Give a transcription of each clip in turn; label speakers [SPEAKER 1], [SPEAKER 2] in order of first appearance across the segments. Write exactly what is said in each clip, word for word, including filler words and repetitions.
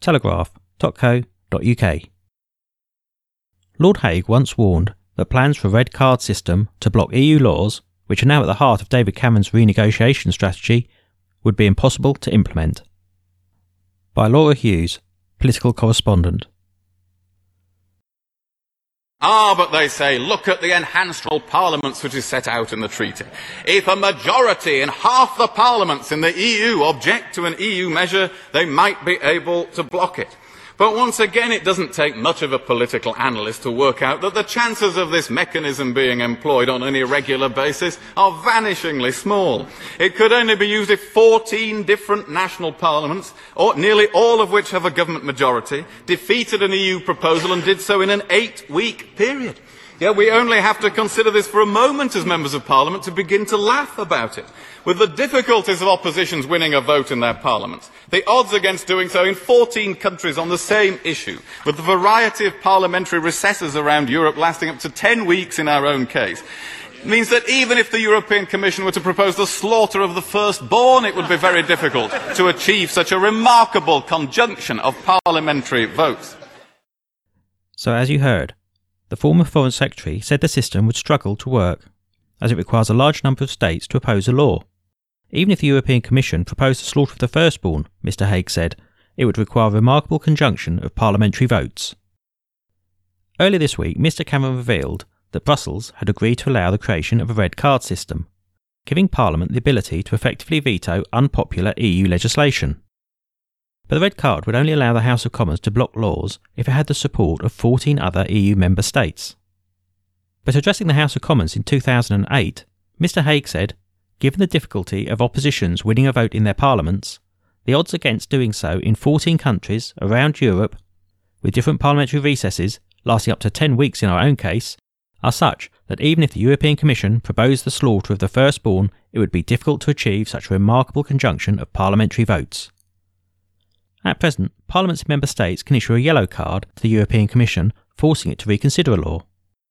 [SPEAKER 1] telegraph dot co dot uk. Lord Hague once warned that plans for a red card system to block E U laws, which are now at the heart of David Cameron's renegotiation strategy, would be impossible to implement. By Laura Hughes, political correspondent.
[SPEAKER 2] Ah, but they say, look at the enhanced role parliaments which is set out in the treaty. If a majority in half the parliaments in the E U object to an E U measure, they might be able to block it. But once again, it doesn't take much of a political analyst to work out that the chances of this mechanism being employed on an irregular basis are vanishingly small. It could only be used if fourteen different national parliaments, or nearly all of which have a government majority, defeated an E U proposal and did so in an eight-week period. Yet we only have to consider this for a moment as members of parliament to begin to laugh about it. With the difficulties of oppositions winning a vote in their parliaments, the odds against doing so in fourteen countries on the same issue, with the variety of parliamentary recesses around Europe lasting up to ten weeks in our own case, means that even if the European Commission were to propose the slaughter of the firstborn, it would be very difficult to achieve such a remarkable conjunction of parliamentary votes.
[SPEAKER 1] So as you heard, the former Foreign Secretary said the system would struggle to work, as it requires a large number of states to oppose a law. Even if the European Commission proposed the slaughter of the firstborn, Mr Hague said, it would require a remarkable conjunction of parliamentary votes. Earlier this week, Mr Cameron revealed that Brussels had agreed to allow the creation of a red card system, giving Parliament the ability to effectively veto unpopular E U legislation. But the red card would only allow the House of Commons to block laws if it had the support of fourteen other E U member states. But addressing the House of Commons in two thousand eight, Mr Hague said, given the difficulty of oppositions winning a vote in their parliaments, the odds against doing so in fourteen countries around Europe, with different parliamentary recesses lasting up to ten weeks in our own case, are such that even if the European Commission proposed the slaughter of the firstborn, it would be difficult to achieve such a remarkable conjunction of parliamentary votes. At present, Parliaments in member states can issue a yellow card to the European Commission, forcing it to reconsider a law.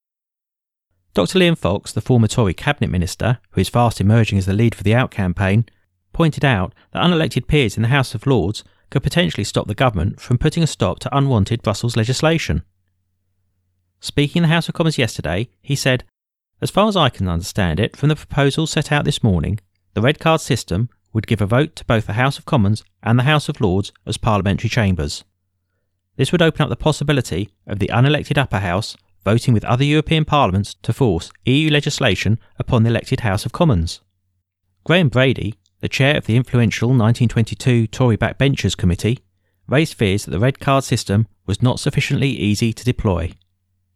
[SPEAKER 1] Doctor Liam Fox, the former Tory Cabinet Minister, who is fast emerging as the leader for the Out campaign, pointed out that unelected peers in the House of Lords could potentially stop the government from putting a stop to unwanted Brussels legislation. Speaking in the House of Commons yesterday, he said, "As far as I can understand it, from the proposals set out this morning, the red card system would give a vote to both the House of Commons and the House of Lords as parliamentary chambers. This would open up the possibility of the unelected upper house voting with other European parliaments to force E U legislation upon the elected House of Commons." Graham Brady, the chair of the influential nineteen twenty-two Tory backbenchers committee, raised fears that the red card system was not sufficiently easy to deploy.